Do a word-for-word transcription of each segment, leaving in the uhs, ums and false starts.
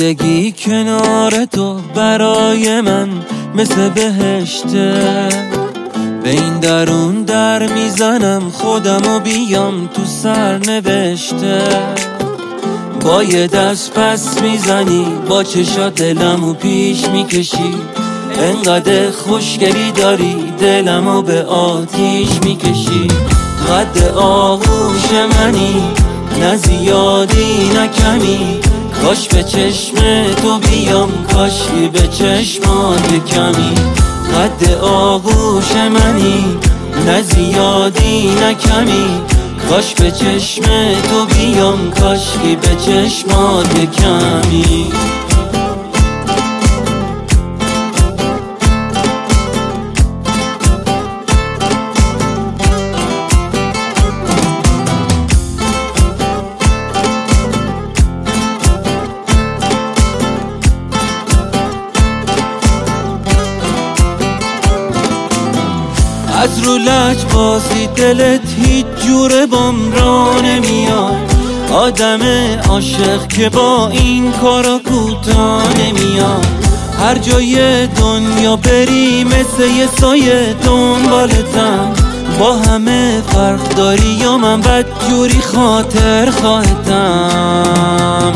زندگی کنار تو برای من مثل بهشته. به این درون در میزنم خودمو بیام تو سرنوشته. با یه دست پس میزنی با چشات دلمو پیش میکشی. انقدر خوشگلی داری دلمو به آتیش میکشی. قد آغوش منی نه زیادی نه کمی. کاش به چشم تو بیام کاشکی به چشمات کمی. قد آغوش منی نه زیادی نه کمی. کاش به چشم تو بیام کاشکی به چشمات کمی. از رو لج بازی دلت هیچ جوره بام را نمیاد. آدم عاشق که با این کارا کوتاه نمیاد. هر جای دنیا بری مثل یه سایه دنبالتم. با همه فرق داری یا من بد جوری خاطر خواهتم.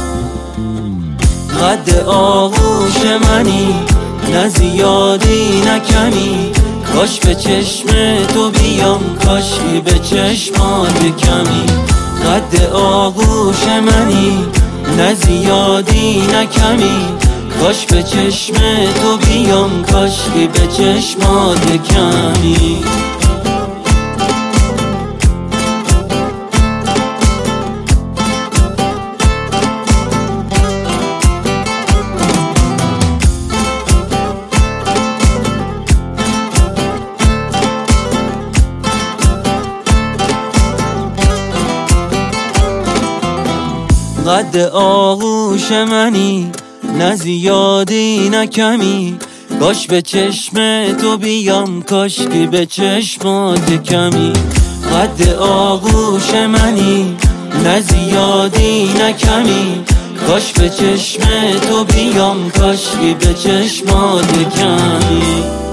قد آغوش منی نه زیادی نه کمی. کاش به چشم تو بیام کاشکی به چشمات کمی. قد آغوش منی نه زیادی نه کمی. کاش به چشم تو بیام کاشکی به چشمات کمی. قد آغوش منی نه زیادی نه کمی. کاش به چشم تو بیام کاشکی به چشمات کمی. قد آغوش منی نه زیادی نه کمی. کاش به چشم تو بیام کاشکی به چشمات کمی.